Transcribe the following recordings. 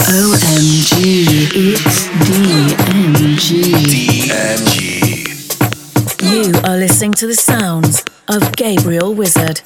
OMG, it's DMG. You are listening to the sounds of Gabriel Wizard.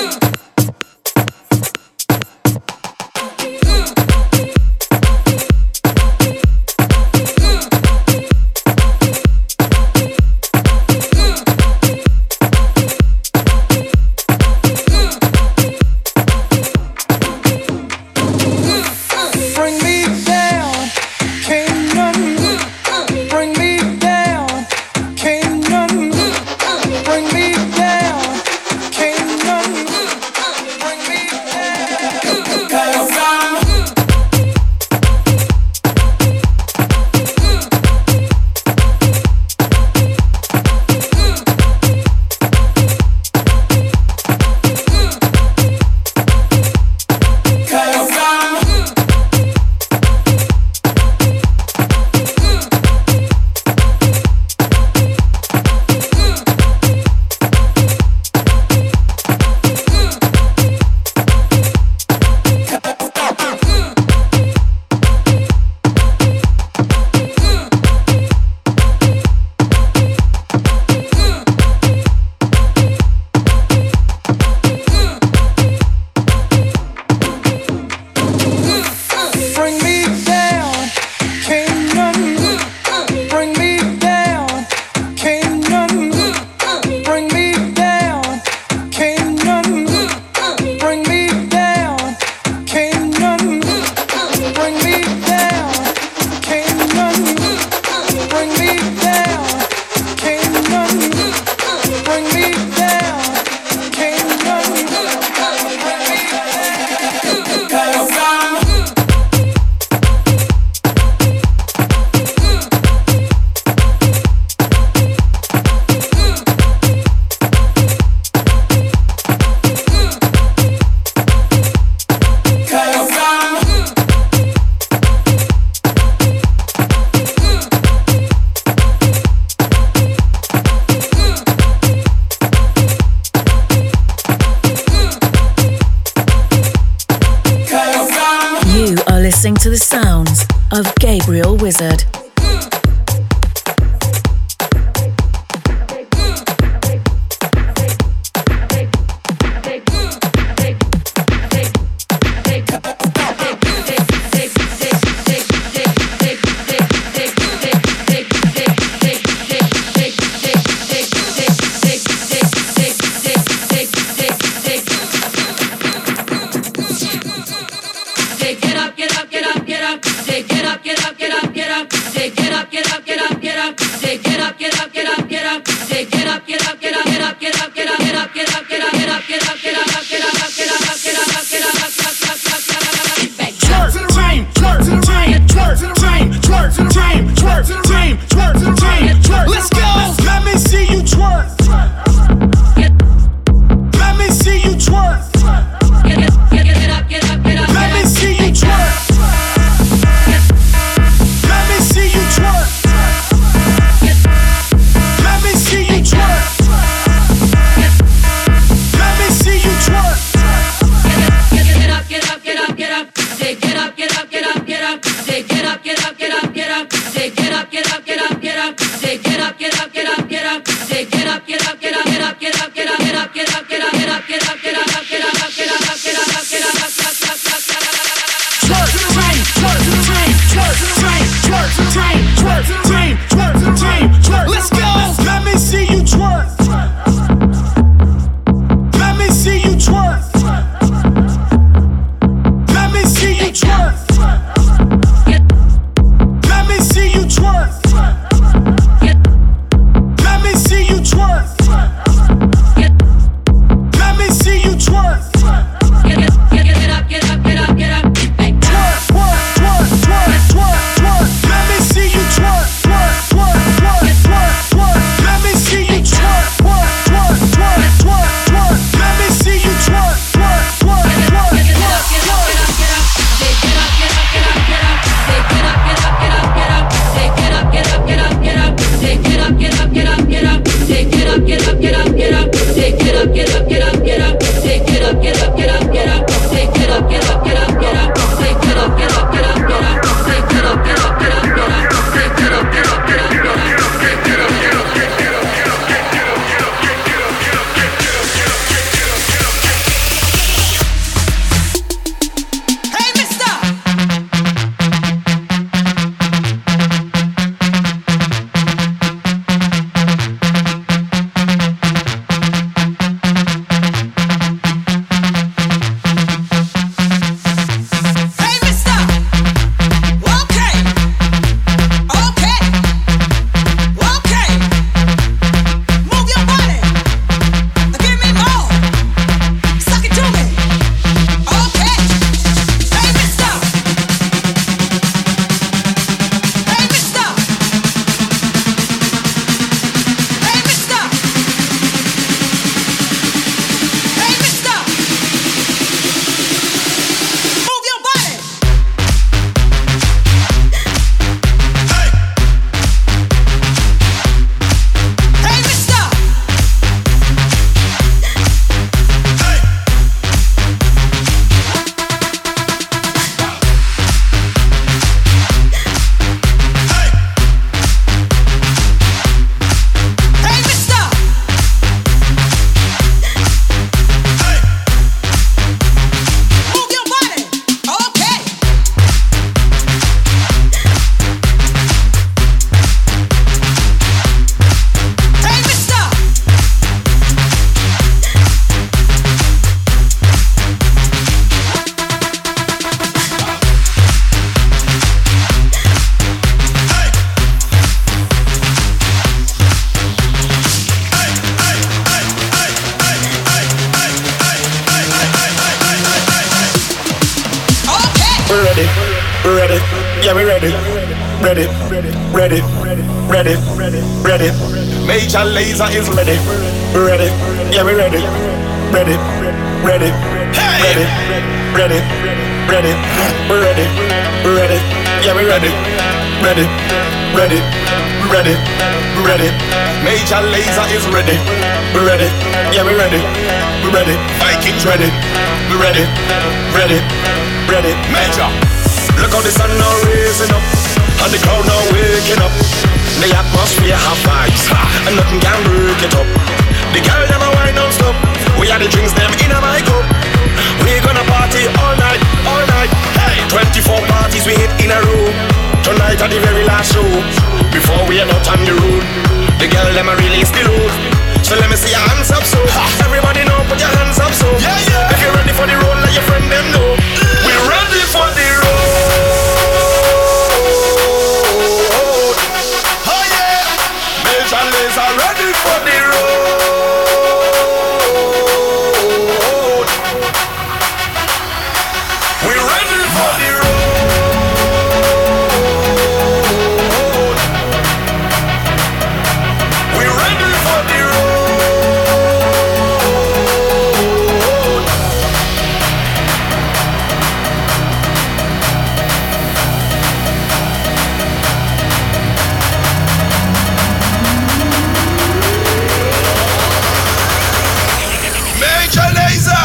To the sounds of Gabriel Wizard. ready, we're ready, yeah we ready, ready, ready, ready, ready. Major Lazer is ready, we're ready, yeah we ready, ready, ready, ready, ready, ready, we're ready, yeah we ready, ready, ready, ready, ready. Major Lazer is ready, we're ready, yeah we ready, we're ready. Vikings ready, we're ready, ready, ready. Major. Look how the sun now raising up, and the crowd now waking up. The atmosphere have vibes, and nothing can break it up. The girl them a wine non-stop, we are the drinks them in a my cup. We gonna party all night, all night. Hey, 24 parties we hit in a row. Tonight at the very last show, before we head out on the road. The girl them a release the load, so let me see your hands up so. Everybody know, put your hands up so. Yeah, yeah. If you're ready for the road, let your friend them know. We're ready for the road. Oh yeah. Major Lazer ready for the road. We're ready for the road. We're ready for the road. Major Lazer.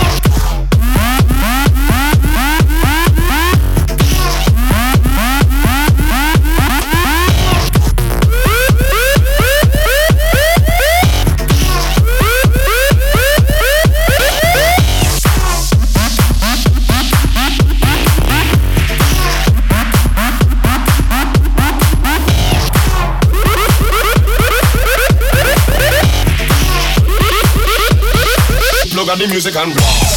Plug on the music and blast.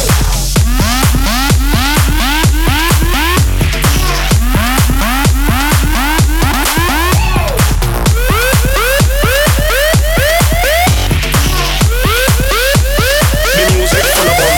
The music full of fun.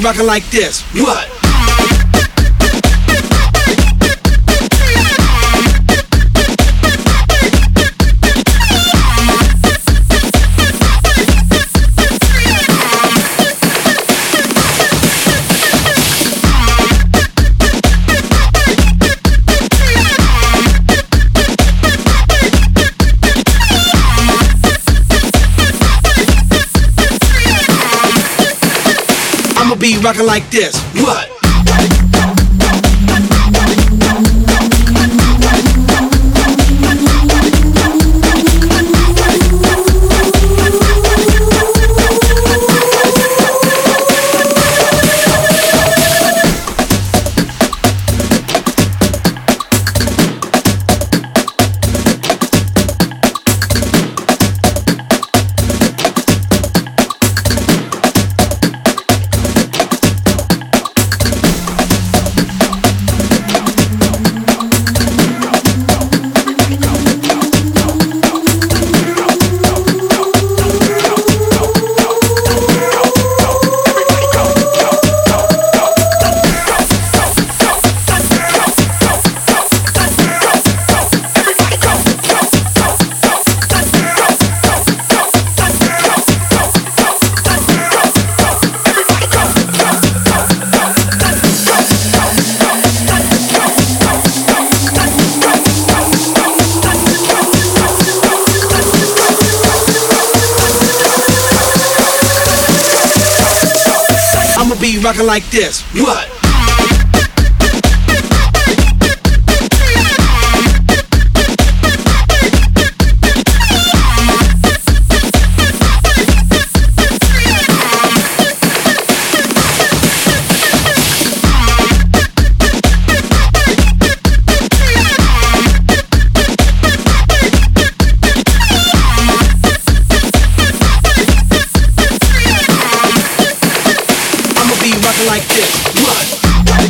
rockin' like this. What? Be rockin' like this. What? Be rockin' like this. What? Like this. What?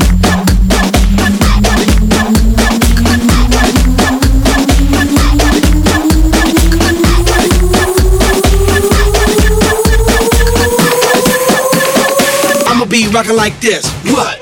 I'ma be rockin' like this. What?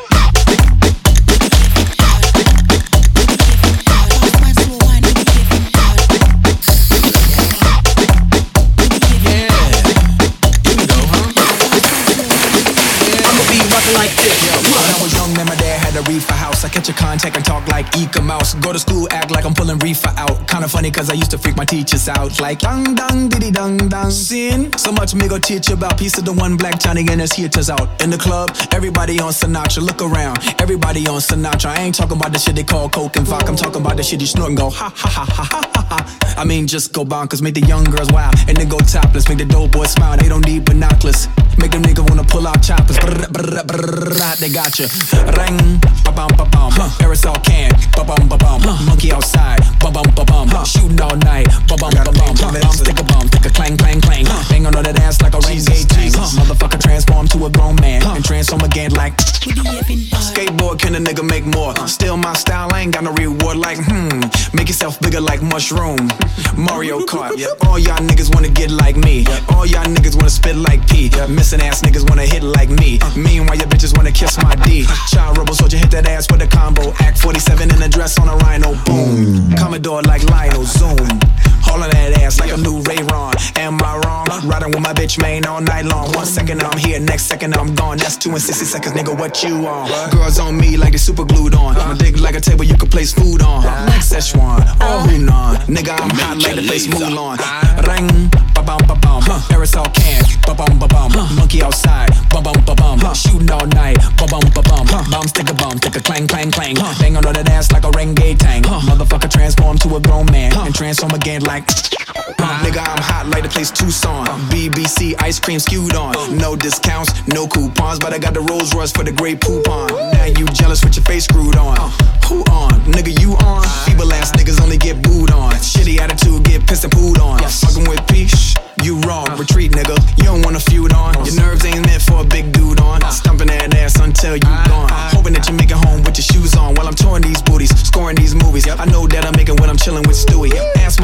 Like this. When I was young, man, my dad had a reefer house. I catch a contact and talk like Eka Mouse. Go to school, act like I'm pulling reefer out. Kinda funny cause I used to freak my teachers out. Like dang dang diddy dang dang. Sin. So much me go teach you about. Piece of the one black Johnny and his heaters out. In the club, everybody on Sinatra. Look around, everybody on Sinatra. I ain't talking about the shit they call coke and vodka. I'm talking about the shit you snort and go ha ha ha ha ha ha. I mean just go bonkers, make the young girls wild. And then go topless, make the dope boys smile. They don't need binoculars. Make them niggas wanna pull out choppers. Brr, brr, brr, they got you. Ring, ba-bum, ba-bum. Aerosol can, ba-bum, ba-bum. Monkey outside, ba-bum, ba-bum. Shooting all night, ba-bum, ba-bum. Stick a clang, clang, clang. Bang on that ass like a Renegade tank. Motherfucker transform to a grown man and transform again like skateboard. Can a nigga make more? Still my style, I ain't got no reward like make yourself bigger like mushroom. Mario Kart. All y'all niggas wanna get like me. All y'all niggas wanna spit like P. Missing ass niggas wanna hit like me. Meanwhile your bitches wanna kiss my D. Child rebel soldier hit that ass with a combo. Act 47 in a dress on a rhino. Boom. Commodore like Lionel. Zoom. Holding that ass like a new Ray-Ron. Am I wrong? Riding with my bitch main all night long. 1 second I'm here, next second I'm gone. That's 2 and 60 seconds, nigga, what you on? Girls on me like they super glued on. My dick like a table you can place food on. Like Szechuan, or Hunan. Nigga, I'm hot like the place Mulan. Ring, ba-bum, ba-bum. Aerosol can, ba-bum, ba-bum. Monkey outside, ba-bum, ba-bum. Shooting all night, ba-bum, ba-bum. Bomb, stick a clang, clang, clang. Bang on that ass like a Renegade tank. Motherfucker transform to a grown man and transform again like nigga, I'm hot like the place Tucson. BBC ice cream skewed on. No discounts, no coupons, but I got the Rolls Royce for the great poupon. Now you jealous with your face screwed on. Who on? Nigga, you on? Feeble ass niggas only get booed on. Shitty attitude, get pissed and pooed on. Fucking with peace, you wrong. Retreat, nigga, you don't wanna feud on. Your nerves ain't meant for a big dude on. Stumping that ass until you gone. Hoping that you make it home with your shoes on while I'm touring these booties, scoring these movies. I know that I make it when I'm chilling with Stewie. Ass smart jiggers with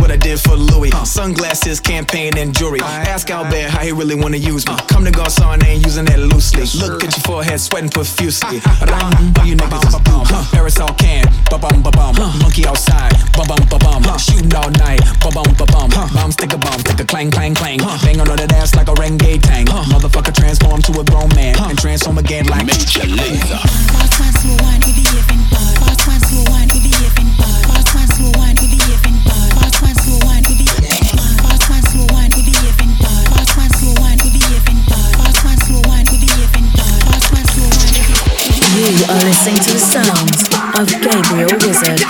what I did for Louis. Sunglasses, campaign, and jewelry. Ask Albert how he really wanna use me. Come to Garcon, I ain't using that loosely. Look at your forehead, sweating profusely. You niggas is Parasol can, ba-bum, ba-bum. Monkey outside, ba-bum, ba-bum. Shooting all night, ba-bum, ba-bum. Bomb, stick a clang, clang, clang. Bang on that ass like a Renge tang. Motherfucker transform to a grown man and transform again like Major Lazer. Boss man slow wine, he behaving bad. Boss man slow wine, he behaving bad. Boss man slow wine, he behaving bad. Boss man slow wine, he behaving bad. Boss man slow wine, he behaving bad. Boss man slow wine, he behaving bad. Boss man slow wine, he behaving bad. Boss man slow wine, he behaving bad. You are listening to the sounds of Gabriel Wizard.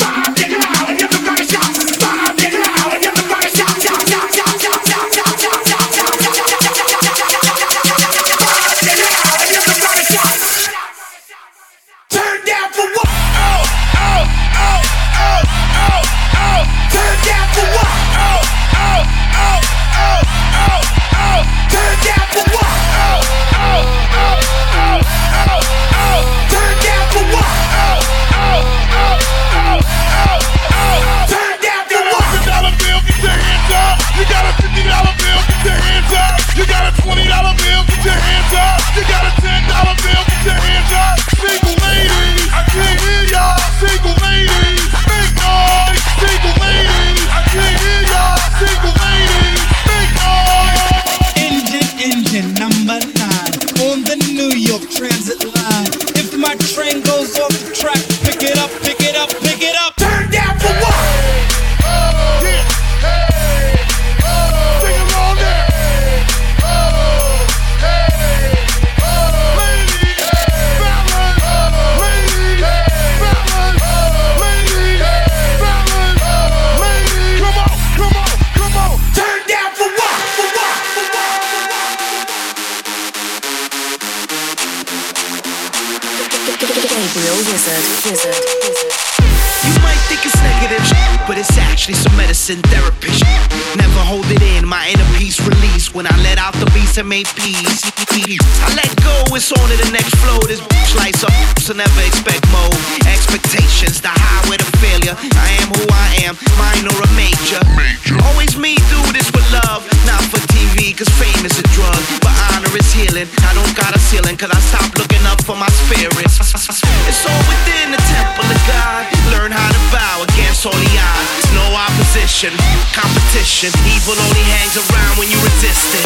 You might think it's negative, but it's actually some medicine therapy. Never hold it in, my inner peace release. When I let out the beast and made peace, I let go, it's on to the next flow. This slice up, so never expect more. Expectations, the highway to failure. I am who I am, minor or major. Always me do this with love, not for TV, cause fame is a drug. But honor is healing, I don't got a ceiling, cause I stopped looking up for my spirits. It's all within the temple of God. Learn how to bow against all the odds. There's no opposition, competition. Evil only hangs around when you resist it.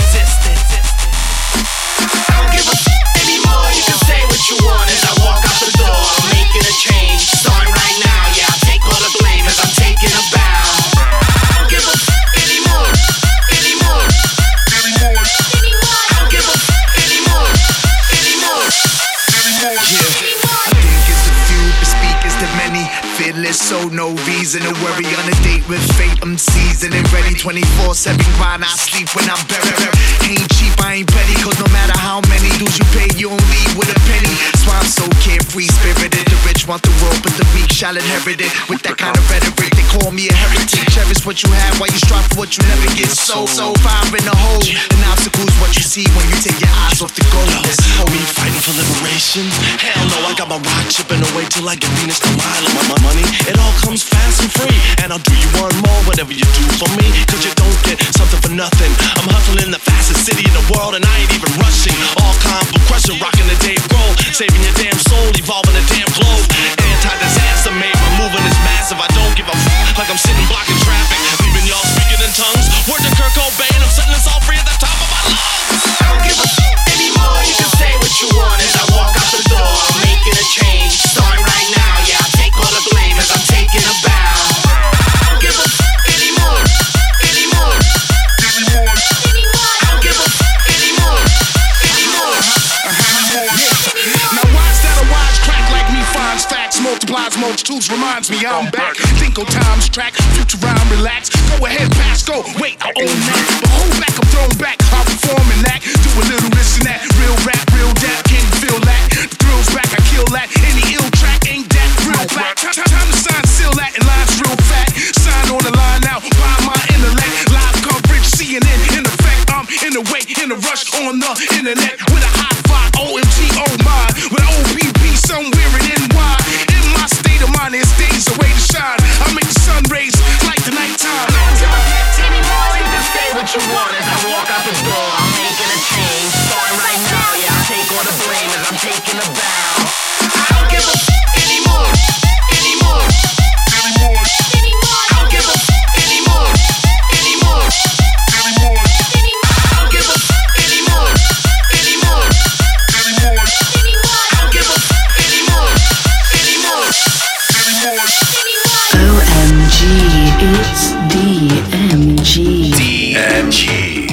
I don't give a anymore. You can say what you want as I walk out the door. I'm making a change, starting right now. Yeah, I take all the blame as I'm taking a bow. I don't give a anymore. I don't give a anymore. Yeah. I think it's the few, but speak is the many. Fearless, so no reason to worry. On a date with fate, I'm seasoned and ready. 24/7 grind, I sleep when I'm buried. Ain't cheap, I ain't petty, cause no matter how many dues you pay, you don't leave with a penny. So I'm so carefree, spirited. The rich want the world, but the weak shall inherit it. With that kind of rhetoric, they call me a heretic. Cherish what you have while you strive for what you never get. So fire in the hole. An obstacle's what you see when you take your eyes off the goal. Are we fighting for liberation? Hell no, I got my rock chipping away till I get Venus to mile. My money, it all comes fast and free. And I'll do you one more, whatever you do for me. Cause you don't get something for nothing. I'm hustling the fastest city in the world and I ain't even rushing. All calm for crushing, rocking the Dave Grohl. Saving your damn soul, evolving the damn globe. Anti-disaster made, my movement is massive. I don't give a like I'm sitting blocking traffic. Leaving y'all speaking in tongues. Word to Kurt Cobain, I'm setting us all free at the top of my lungs. I don't give a anymore. You can say what you want as I walk out the door. I'm making a change, starting right now. Yeah, I take all the blame as I'm taking a bow. I don't give a anymore. I don't give a anymore. Now watch that a wise crack like me finds facts, multiplies multitudes, reminds me I'm back. Think of time's track, future rhyme, relax. Go ahead, pass, go, wait, I own that. But hold back, I'm thrown back, I perform and act. Do a little this and that, real rap, real dap, can you feel that? The thrill's back, I kill that. Any ill track, ain't that real black? Time to sign, seal that, and lines real fat. Sign on the line now, buy my intellect. Live coverage, CNN in effect. I'm in the way, in a rush on the internet. With a hot five, OMG, oh my. With OPP somewhere in NY. In my state of mind, there's days away to shine. I make the sun rays like the nighttime. DMG. DMG.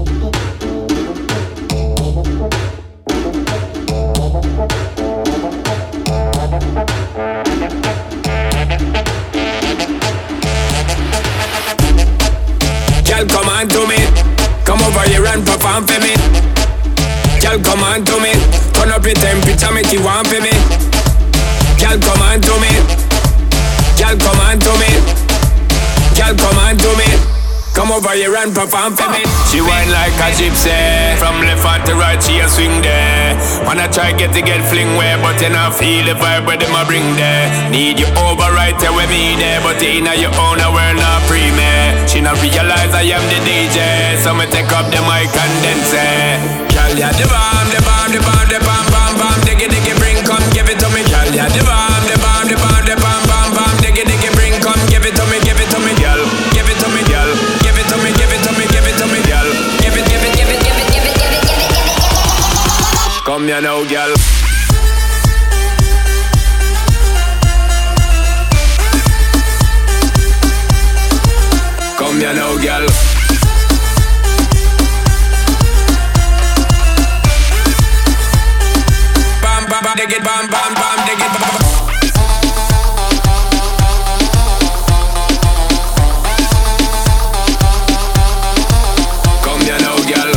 Girl, come on to me. Come over here and perform for me. Girl, come on to me. Turn up your temperature, make you want for me. Girl, come on to me. Girl, come on to me. Girl, come on to me. Come over here and perform for me. She whine like a gypsy. From left hand to right, she a swing there. Wanna try get fling where, but you not feel the vibe where them a bring there. Need you over right there with me there, but you inna your own a world not free me. She not realize I am the DJ, so me take up the mic and then say, girl, ya the bomb, the bomb, the bomb, the bomb, bomb, bomb, diggy, diggy, bring, come give it to me. Girl, ya the bomb, the bomb, the bomb, the bomb, bomb, bomb, diggy, diggy, bring, come give it to me, girl, give it to me, girl. Come here now, girl. Come here now, girl. Bam, bam, bam, dig it, bam, bam, bam, dig it, bam. Come here now, girl.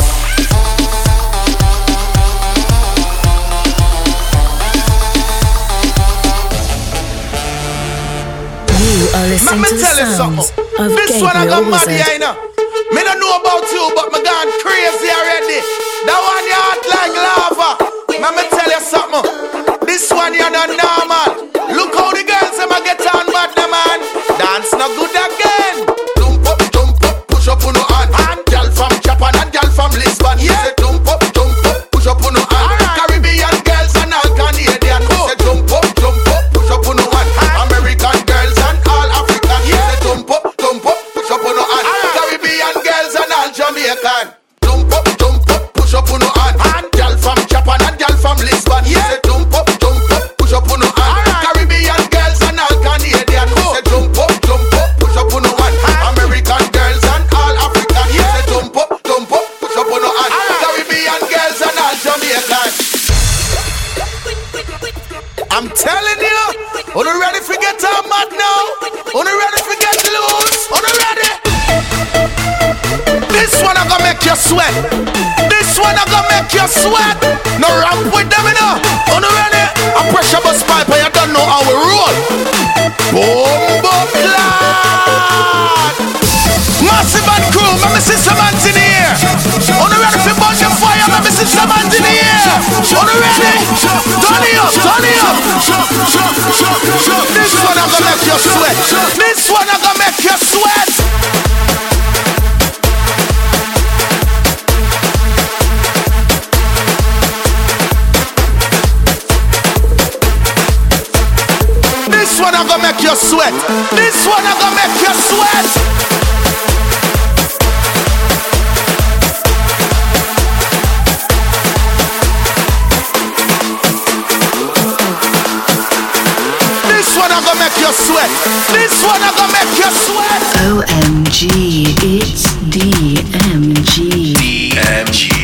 You are listening to the sounds of This one I got Gabriel mad Wizard. here, you know. Me don't know about you, but me gone crazy already. That one you hot like lava. Let me tell you something. This one you not normal. Look how the girls them a get on bad, the man. Dance not good again. Jump up, push up on no hand. And girl from Japan and girl from Lisbon. Yeah. Say jump up, push up on no hand. Right. Caribbean girls and all Canadian. Say jump up, push up on no hand. American girls and all African. Yeah. Say jump up, push up on no hand. Right. Caribbean girls and all Jamaican. Jump up, push up on no hand. And girl from Japan and girl from Lisbon. Yeah. Say jump up, push up on no hand. Right. Caribbean girls and all Canadian. Say jump up, push up on no hand. American girls and all African. Yeah. Say jump up, push up on no hand. Right. Caribbean girls and all Jamaican. I'm telling you, are you ready for get on mad now? Are you ready for get loose? Are you ready? This one I gonna make you sweat. This one I gonna make you sweat. No ramp with them, you know. Are you ready? A pressure bus pipe, and you don't know how we roll. Boom, boom, lad. Massive and crew, let me see some hands in the air. Are you ready for bunch of fire? Let me see some hands in the air. Are you ready? Turn it up, turn it up. This one I gonna make you sweat. This one I gonna make you sweat. This one I gonna make you sweat. This one I gonna make you sweat. This one I gonna make you sweat. This one I gonna make you sweat. OMG, it's DMG. DMG.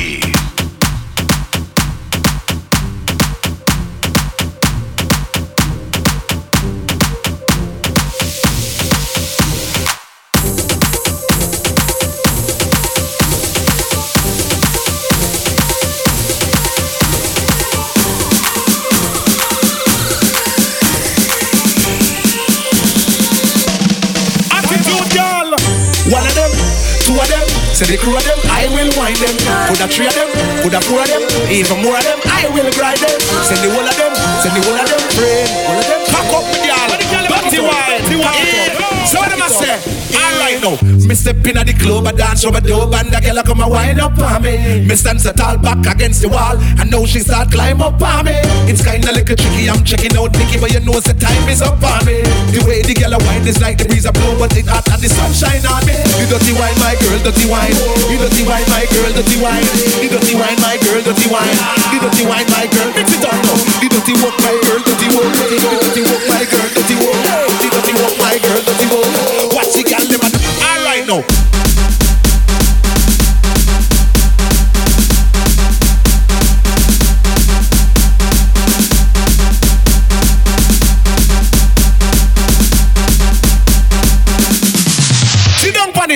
One of them, two of them, say the crew of them, I will wind them. Could a three of them, could a four of them, even more of them, I will grind them. Send the whole of them, friend. All of them, pack up with y'all. Dirty wine, so what am I say? Alright now, me step in at the club, I dance over the dope, and the girl come and wind up on me. Me stand so tall back against the wall, and now she start climb up on me. It's kinda little tricky, I'm checking out Nicky, but you know the time is up on me. The way the girl wind is like the breeze a blow, but it hot and the sunshine on me. You dirty wine, my girl, dirty wine. You dirty wine, my girl, dirty wine. You dirty wine, my girl, dirty wine. You dirty wine, my girl, mix it on now. You dirty walk, my girl, dirty walk. You dirty walk, my girl, dirty walk. You dirty walk, my girl, dirty walk. Watch the girl, them a do.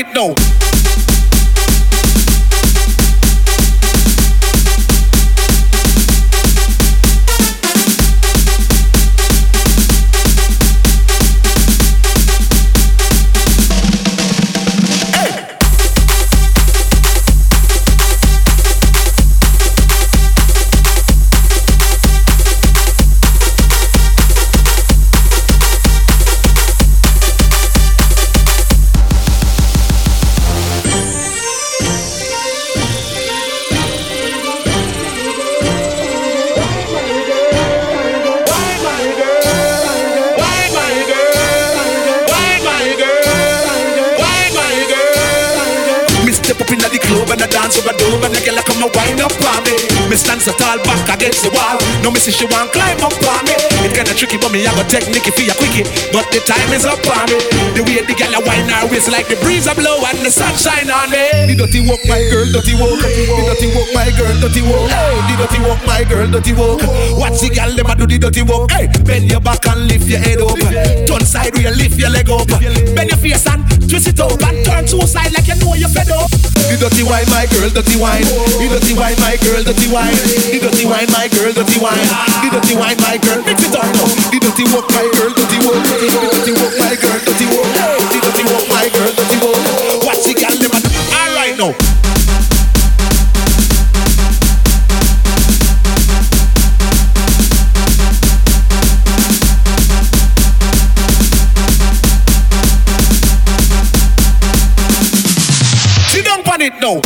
it now. Me stand so tall back against the wall. No me see she want climb up on me. It kinda tricky but me have a technique for ya quickie. But the time is up on me. The way the gal a whine her waist like the breeze a blow and the sunshine on me. The dirty walk my girl, dirty walk. The dirty walk my girl, dirty walk. The dirty walk my girl, dirty walk. Watch the gal them a do the dirty walk. Hey, bend your back and lift your head up. Turn side where you lift your leg up. Bend your face and twist it up and turn to side like you know you're fed up. The dirty wine my girl, dirty wine. The dirty wine my girl, dirty wine. The dirty wine, my girl, dirty wine. The dirty wine, my girl, mix it up now. The dirty walk, my girl, dirty walk. The dirty walk, my girl, dirty walk. The dirty walk, my girl, dirty walk. Watch the girl, them all right now. Sit down on it now.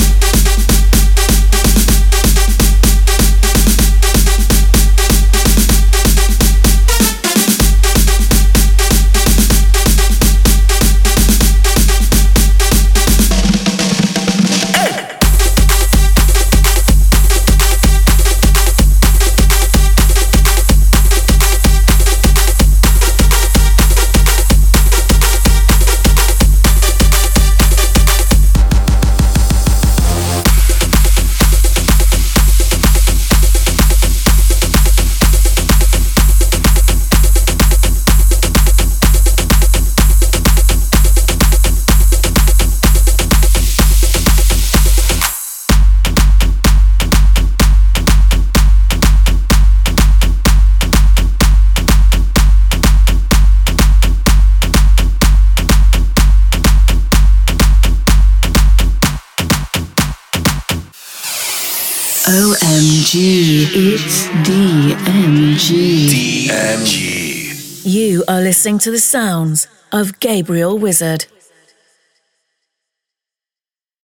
OMG, it's DMG. DMG. You are listening to the sounds of Gabriel Wizard.